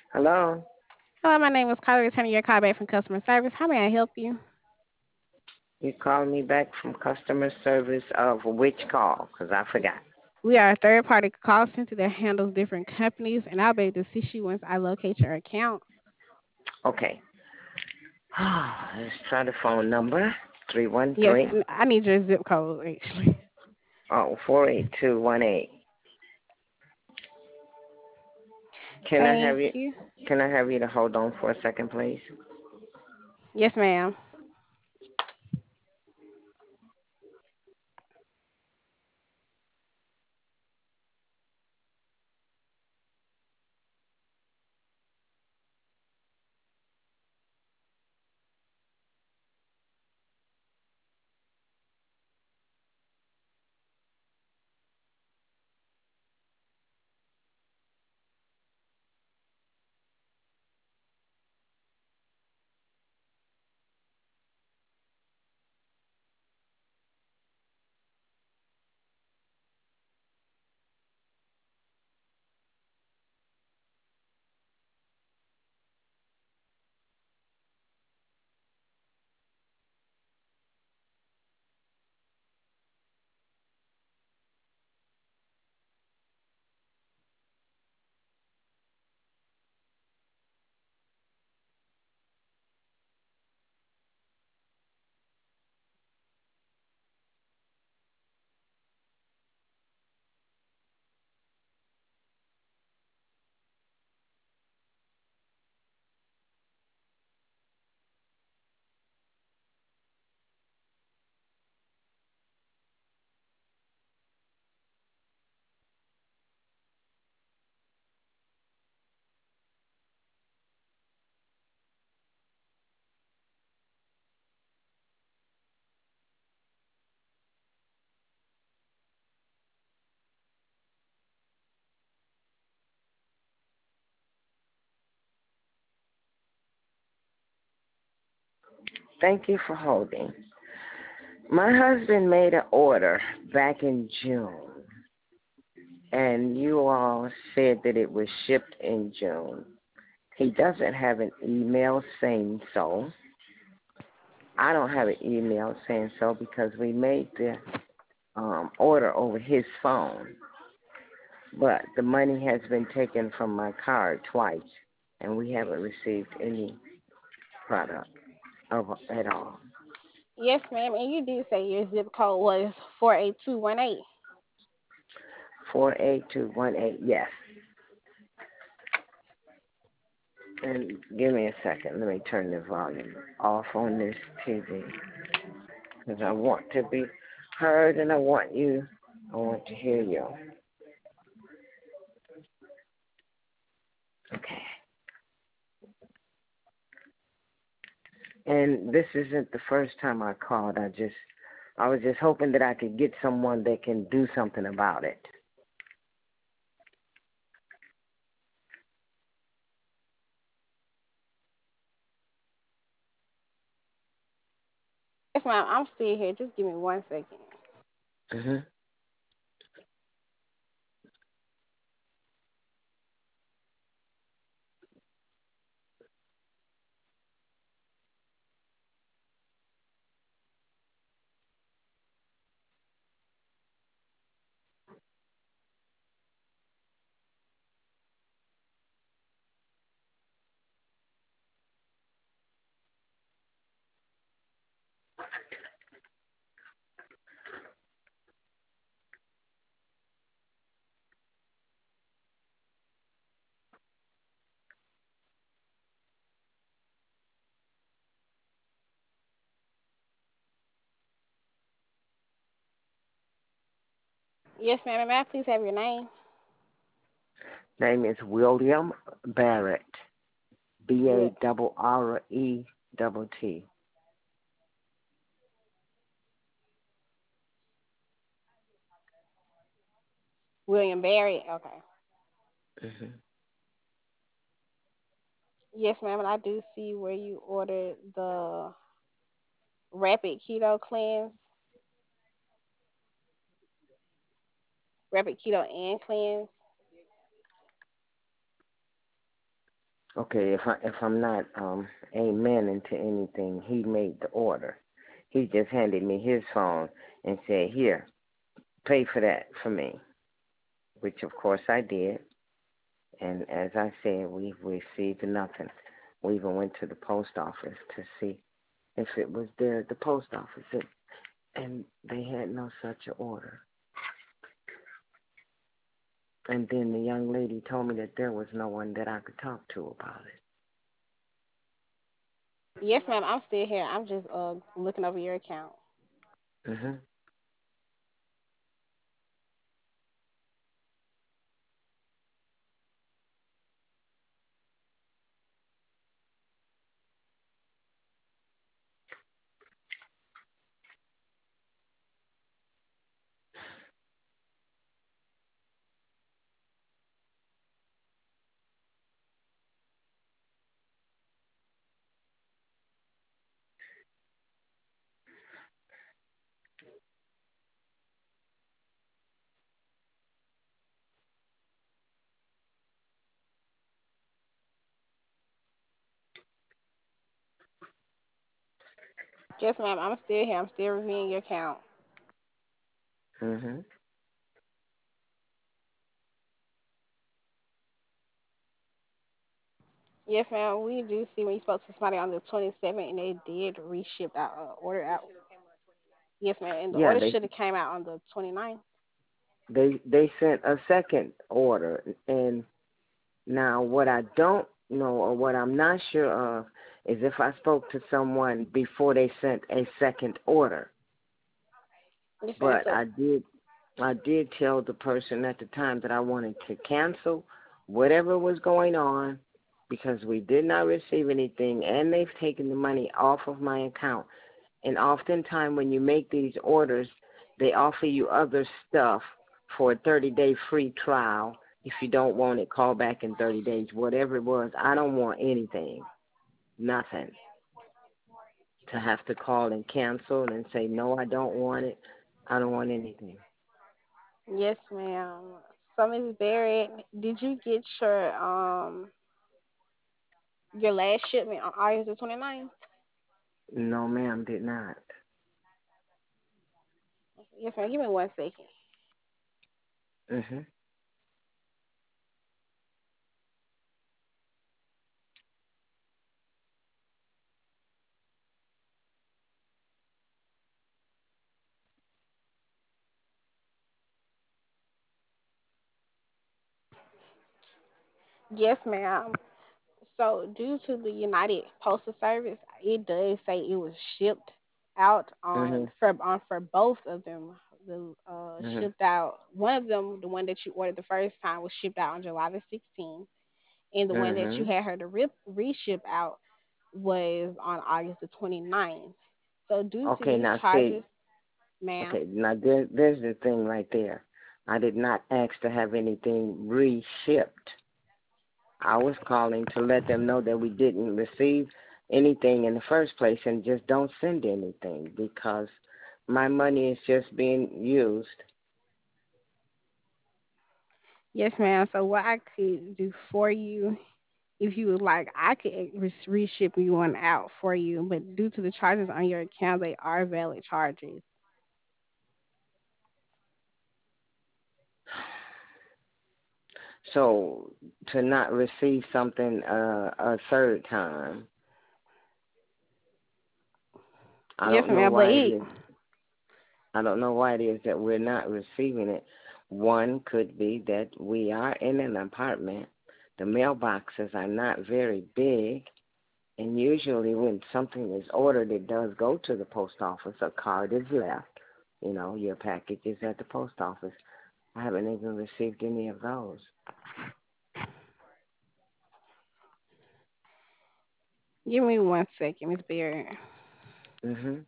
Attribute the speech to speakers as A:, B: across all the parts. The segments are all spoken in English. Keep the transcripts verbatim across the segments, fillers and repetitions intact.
A: Hello.
B: Hello, my name is Carly, returning your call back from customer service. How may I help you?
A: You called me back from customer service of which call? Because I forgot.
B: We are a third party call center that handles different companies, and I'll be able to assist you once I locate your account.
A: Okay. Let's try the phone number. Three one
B: Yes,
A: three.
B: and I need your zip code, actually.
A: Oh, four eight two one eight. Can I have
B: Thank
A: you?
B: you.
A: Can I have you to hold on for a second, please?
B: Yes, ma'am.
A: Thank you for holding. My husband made an order back in June, and you all said that it was shipped in June. He doesn't have an email saying so. I don't have an email saying so because we made the um, order over his phone, but the money has been taken from my card twice, and we haven't received any product of at all.
B: Yes, ma'am. And you did say your zip code was four eight two one eight.
A: Four eight two one eight. Yes. And give me a second. Let me turn the volume off on this T V because I want to be heard, and I want you. I want to hear you. Okay. And this isn't the first time I called. I just, I was just hoping that I could get someone that can do something about it.
B: Yes, ma'am. I'm still here. Just give me one second.
A: Mhm.
B: Yes, ma'am. May I please have your name?
A: Name is William Barrett. B A
B: Wi-
A: double R E double T.
B: William Barry. Okay.
A: Mhm.
B: Yes, ma'am. And I do see where you ordered the Rapid Keto Cleanse, Rapid Keto and Cleanse.
A: Okay, if I if I'm not um amening to anything, he made the order. He just handed me his phone and said, "Here, pay for that for me," which of course I did. And as I said, we received nothing. We even went to the post office to see if it was there at the post office, it, and they had no such a order. And then the young lady told me that there was no one that I could talk to about
B: Yes, ma'am. I'm still here. I'm just uh looking over your account.
A: it. hmm
B: Yes, ma'am. I'm still here. I'm still reviewing your account.
A: hmm
B: Yes, ma'am. We do see when you spoke to somebody on the twenty-seventh and they did reship that uh, order out. Yes, ma'am. And the
A: Yeah,
B: order
A: they
B: should have came out on the twenty-ninth.
A: they they sent a second order, and now what I don't know or what I'm not sure of is if I spoke to someone before they sent a second order.
B: Yes, ma'am.
A: But
B: So,
A: I did I did tell the person at the time that I wanted to cancel whatever was going on because we did not receive anything and they've taken the money off of my account. And oftentimes when you make these orders, they offer you other stuff for a thirty-day free trial. If you don't want it, call back in thirty days. Whatever it was, I don't want anything, nothing. To have to call and cancel and say, no, I don't want it. I don't want anything.
B: yes, ma'am. So, Miss Barrett, did you get your um your last shipment on August the twenty-ninth?
A: No, ma'am, did not.
B: Yes, ma'am. Give me one second.
A: hmm
B: Yes, ma'am. So, due to the United Postal Service, it does say it was shipped out
A: hmm
B: on for on for both of them. The uh
A: hmm
B: shipped out one of them, the one that you ordered the first time, was shipped out on July the sixteenth, and the one that you
A: hmm
B: had her to rip reship out was on August the twenty-ninth. So, due to
A: Okay,
B: these
A: now see,
B: charges, ma'am.
A: okay, now there, there's the thing right there. I did not ask to have anything reshipped. I was calling to let them know that we didn't receive anything in the first place and just don't send anything because my money is just being used.
B: Yes, ma'am. So, what I could do for you, if you would like, I could re- reship you one out for you, but due to the charges on your account, they are valid charges.
A: So to not receive something uh, a third time, I
B: Yes,
A: don't know
B: ma'am. But
A: why it
B: it,
A: is. I don't know why it is that we're not receiving it. One could be that we are in an apartment. The mailboxes are not very big, and usually when something is ordered, it does go to the post office. A card is left. You know, your package is at the post office. I haven't even received any of those.
B: give me one second, Miss Barrett.
A: Mhm.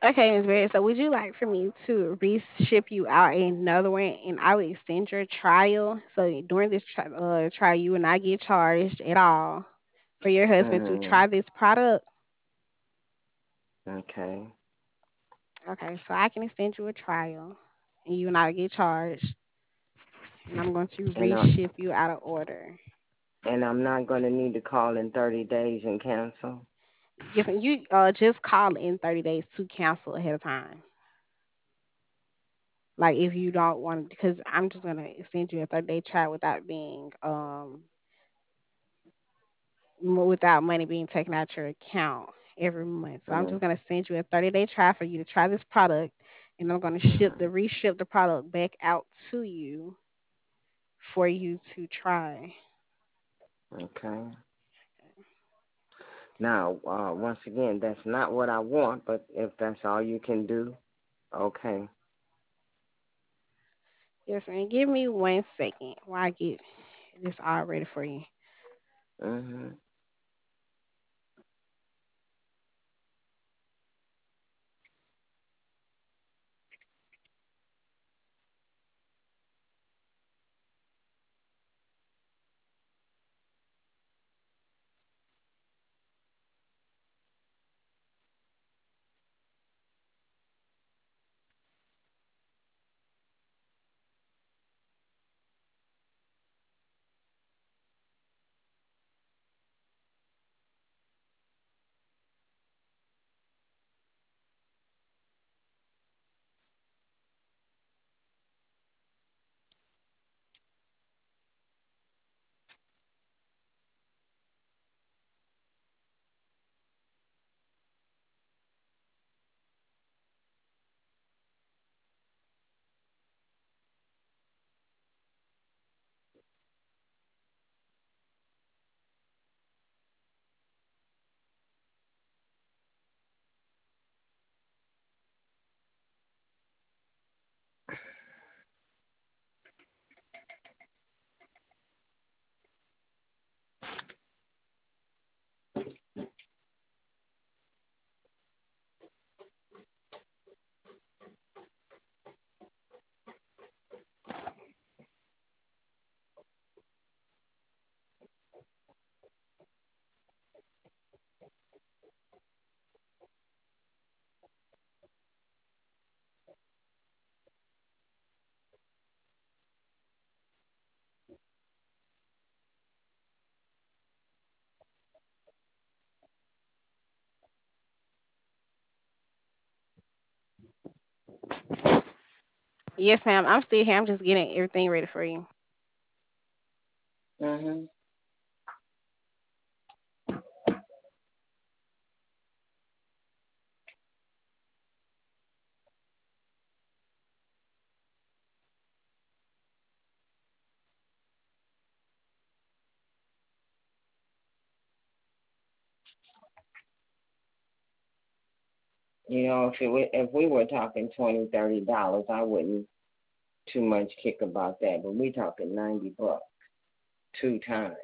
B: Okay, Miss Berry. So, would you like for me to re-ship you out another one, and I will extend your trial? So, during this tri- uh, trial, you will not get charged at all for your husband to
A: Mm,
B: try this product.
A: okay.
B: Okay, so I can extend you a trial, and you will not get charged. And I'm going to
A: And I'm
B: re-ship you out of order.
A: and I'm not gonna need to call in thirty days and cancel.
B: Yes, and you uh, just call in thirty days to cancel ahead of time. Like if you don't want, because I'm just gonna send you a thirty day trial without being um m- without money being taken out your account every month. So I'm
A: Mm,
B: just gonna send you a thirty day trial for you to try this product, and I'm gonna ship the
A: mm,
B: reship the product back out to you for you to try.
A: okay. Now, uh, once again, that's not what I want, but if that's all you can do, okay.
B: Yes, and give me one second while I get this all ready for you.
A: Mhm.
B: Yes, ma'am. I'm still here. I'm just getting everything ready for you.
A: Mhm. You know, if it were, if we were talking twenty, thirty dollars, I wouldn't too much kick about that. But we talking ninety bucks two times.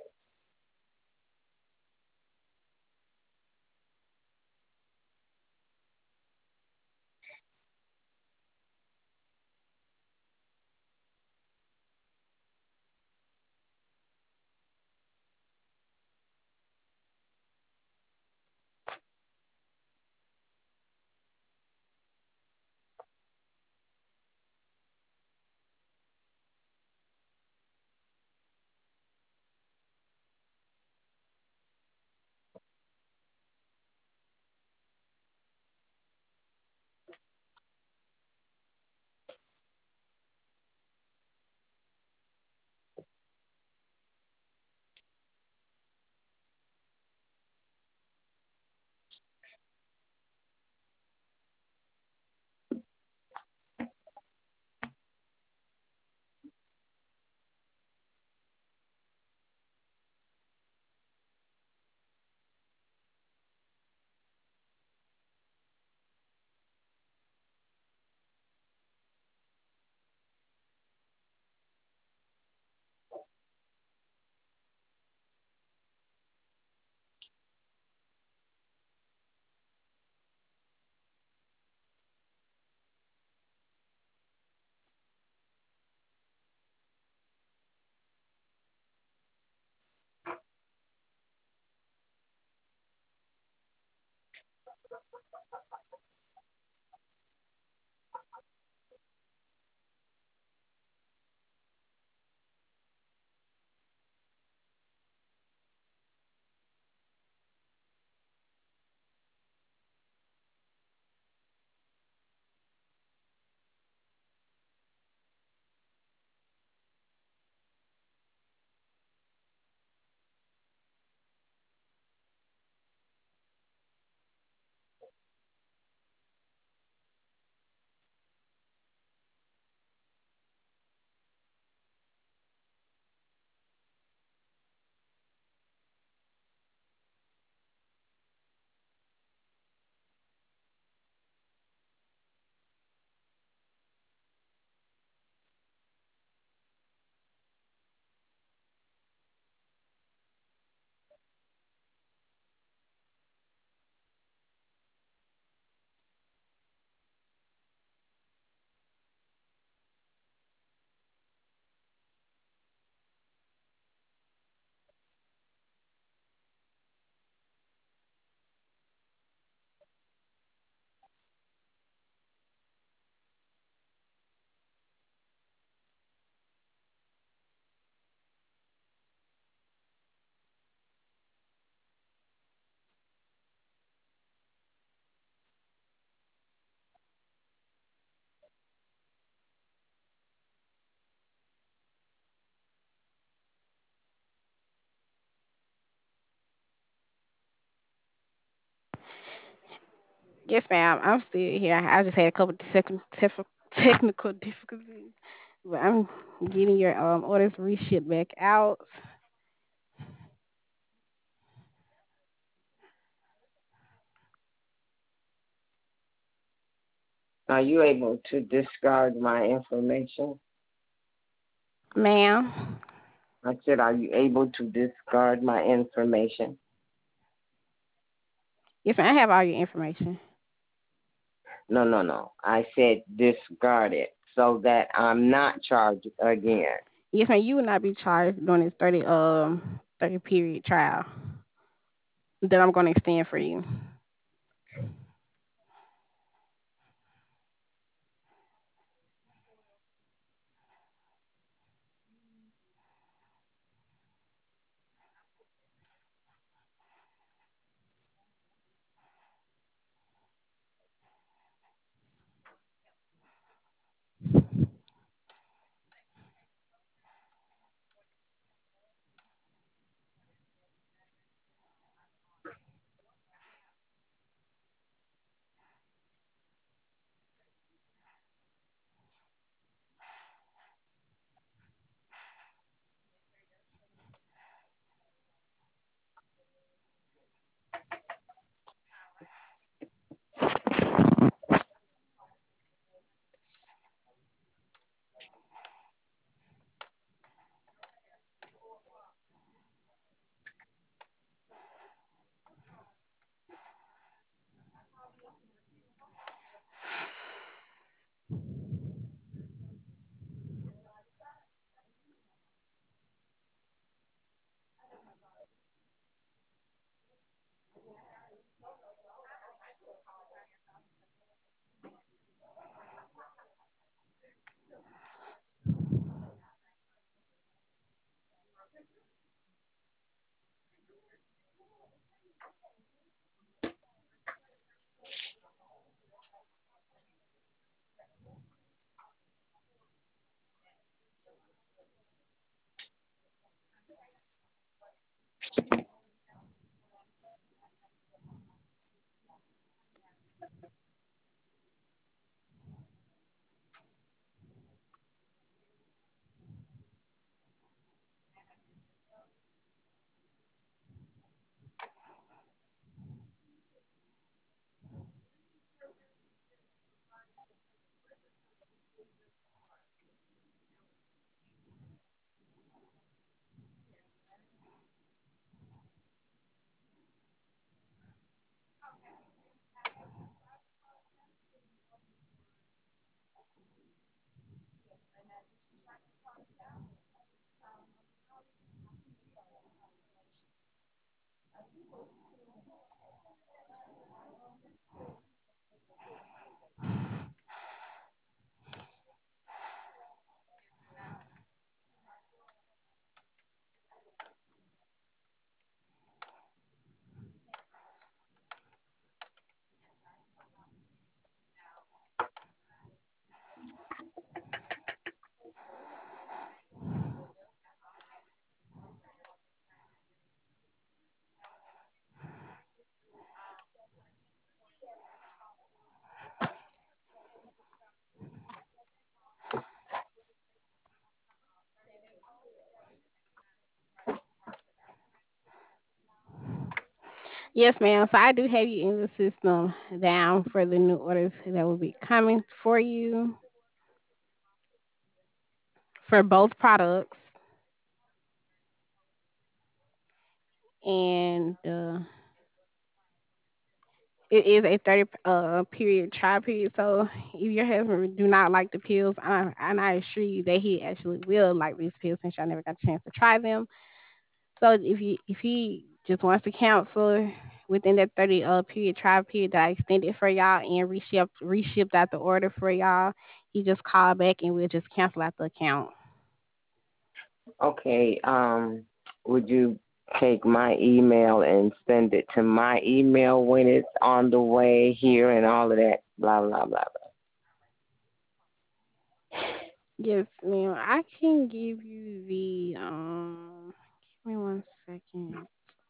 B: Yes, ma'am. I'm still here. I just had a couple techn- tef- technical difficulties, but I'm getting your um orders reshipped back out.
A: Are you able to discard my information?
B: Ma'am.
A: I said, are you able to discard my information?
B: Yes, ma'am. I have all your information.
A: No, no, no. I said discard it so that I'm not charged again.
B: Yes, ma'am. You will not be charged during this thirty um thirty period trial that I'm going to extend for you. Yes, ma'am. So I do have you in the system down for the new orders that will be coming for you for both products. And uh, it is a thirty uh period trial period. So if your husband do not like the pills, I, and I assure you that he actually will like these pills since y'all never got a chance to try them. So if you if he just wants to cancel within that thirty uh period trial period that I extended for y'all and reshipped reshipped out the order for y'all, he just call back and we'll just cancel out the account.
A: Okay. Um, would you take my email and send it to my email when it's on the way here and all of that? Blah blah blah
B: Yes, ma'am. I can give you the um. Give me one second.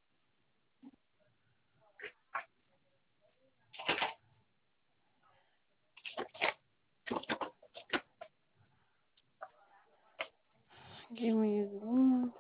B: Give me one.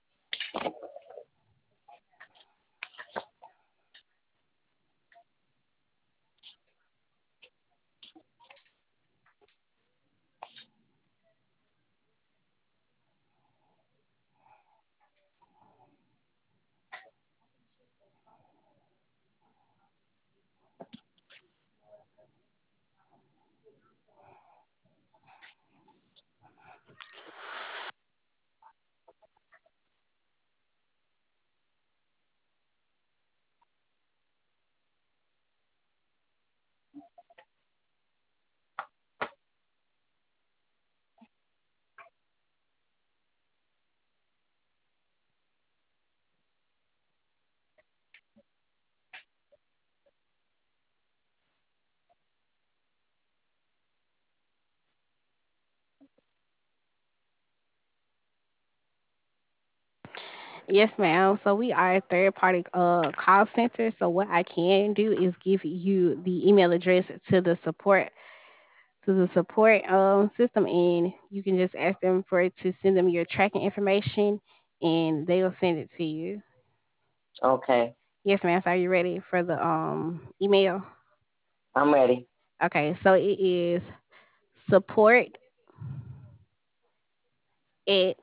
B: Yes, ma'am. So we are a third party uh call center. So what I can do is give you the email address to the support to the support um system, and you can just ask them for it to send them your tracking information, and they'll send it to you.
A: blah. Okay.
B: Yes, ma'am. So are you ready for the um email?
A: I'm ready.
B: Okay. So it is support at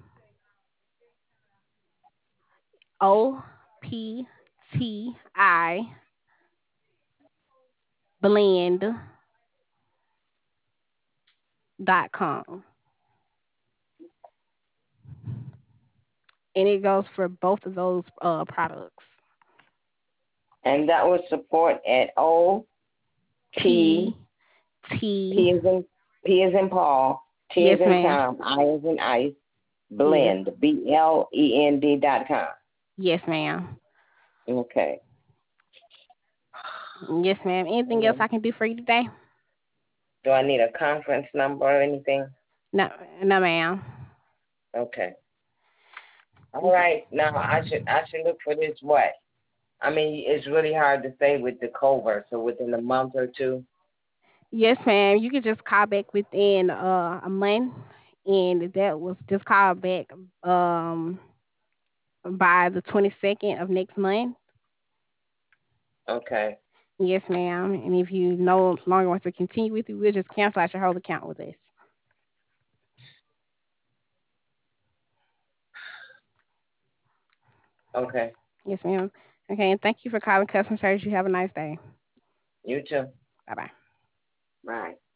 B: O P T I blend dot com. And it goes for both of those uh products.
A: And that was support at O
B: P
A: P
B: T.
A: P is in P is in Paul, T
B: Yes,
A: is in
B: ma'am.
A: Tom, I is in ice,
B: Yes.
A: blend, B L E N D dot com.
B: Yes, ma'am.
A: Okay.
B: Yes, ma'am. Anything else
A: Um,
B: I can do for you today?
A: do I need a conference number or anything?
B: No, no, ma'am.
A: Okay. All right. Now I should I should look for this what? I mean, it's really hard to say with the covert. So within a month or two.
B: Yes, ma'am. You can just call back within uh, a month, and that was just call back um by the twenty second of next month.
A: Okay.
B: Yes, ma'am. And if you no longer want to continue with it, we'll just cancel out your whole account with us.
A: Okay.
B: Yes, ma'am. Okay, and thank you for calling customer service. You have a nice day.
A: You too.
B: Bye bye.
A: Bye.